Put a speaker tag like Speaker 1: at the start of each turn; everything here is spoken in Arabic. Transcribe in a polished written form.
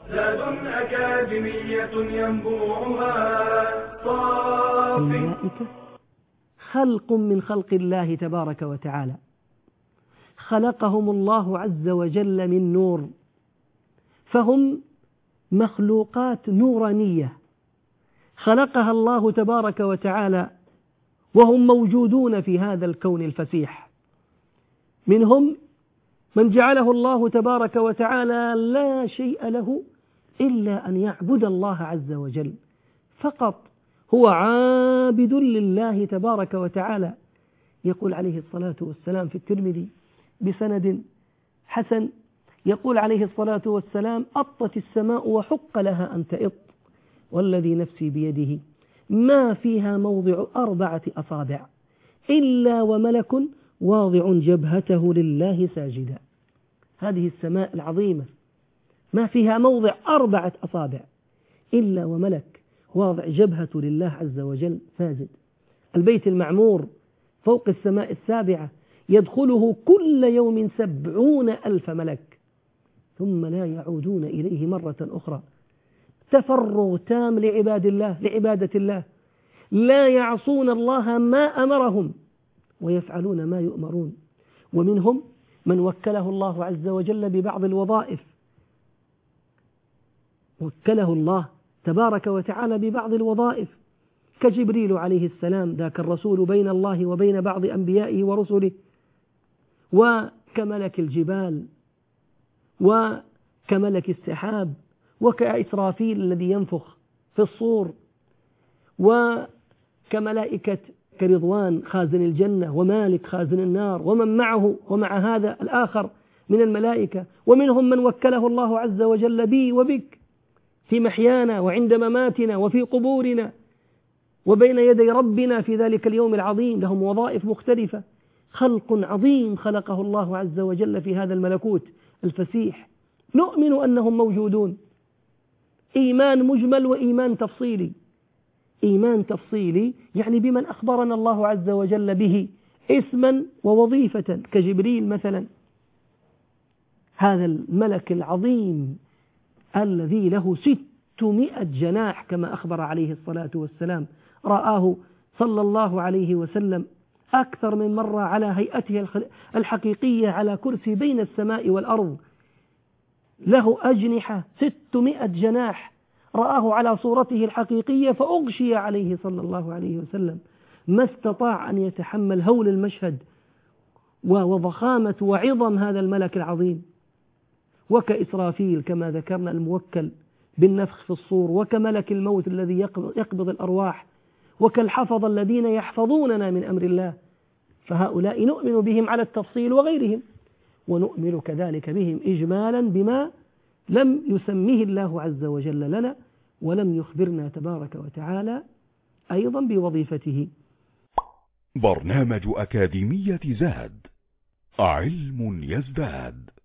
Speaker 1: زاد أكاديمية ينبوعها صاف.
Speaker 2: الملائكة خلق من خلق الله تبارك وتعالى، خلقهم الله عز وجل من نور، فهم مخلوقات نورانية خلقها الله تبارك وتعالى، وهم موجودون في هذا الكون الفسيح. منهم من جعله الله تبارك وتعالى لا شيء له إلا أن يعبد الله عز وجل فقط، هو عابد لله تبارك وتعالى. يقول عليه الصلاة والسلام في الترمذي بسند حسن، يقول عليه الصلاة والسلام: أطت السماء وحق لها أن تئط، والذي نفسي بيده ما فيها موضع 4 أصابع إلا وملك واضع جبهته لله ساجدا. هذه السماء العظيمة ما فيها موضع 4 أصابع إلا وملك واضع جبهته لله عز وجل ساجد. البيت المعمور فوق السماء السابعة يدخله كل يوم 70,000 ملك ثم لا يعودون إليه مرة أخرى. تفرغ تام لعبادة الله، لا يعصون الله ما أمرهم ويفعلون ما يؤمرون. ومنهم من وكله الله عز وجل ببعض الوظائف، وكله الله تبارك وتعالى ببعض الوظائف، كجبريل عليه السلام ذاك الرسول بين الله وبين بعض أنبيائه ورسله، وكملك الجبال، وكملك السحاب، وكإسرافيل الذي ينفخ في الصور، وكملائكة كرضوان خازن الجنة، ومالك خازن النار، ومن معه ومع هذا الآخر من الملائكة. ومنهم من وكله الله عز وجل بي وبك في محيانا وعند مماتنا وفي قبورنا وبين يدي ربنا في ذلك اليوم العظيم، لهم وظائف مختلفة. خلق عظيم خلقه الله عز وجل في هذا الملكوت الفسيح، نؤمن أنهم موجودون. إيمان مجمل وإيمان تفصيلي. إيمان تفصيلي يعني بمن أخبرنا الله عز وجل به اسما ووظيفة، كجبريل مثلا، هذا الملك العظيم الذي له 600 جناح كما أخبر عليه الصلاة والسلام، رآه صلى الله عليه وسلم أكثر من مرة على هيئته الحقيقية على كرسي بين السماء والأرض، له أجنحة 600 جناح، رآه على صورته الحقيقية فأغشي عليه صلى الله عليه وسلم، ما استطاع أن يتحمل هول المشهد وضخامة وعظم هذا الملك العظيم. وكإسرافيل كما ذكرنا الموكل بالنفخ في الصور، وكملك الموت الذي يقبض الأرواح، وكالحفظ الذين يحفظوننا من أمر الله. فهؤلاء نؤمن بهم على التفصيل وغيرهم، ونؤمن كذلك بهم إجمالا بما لم يسميه الله عز وجل لنا، ولم يخبرنا تبارك وتعالى أيضا بوظيفته.
Speaker 3: برنامج أكاديمية زاد، علم يزداد.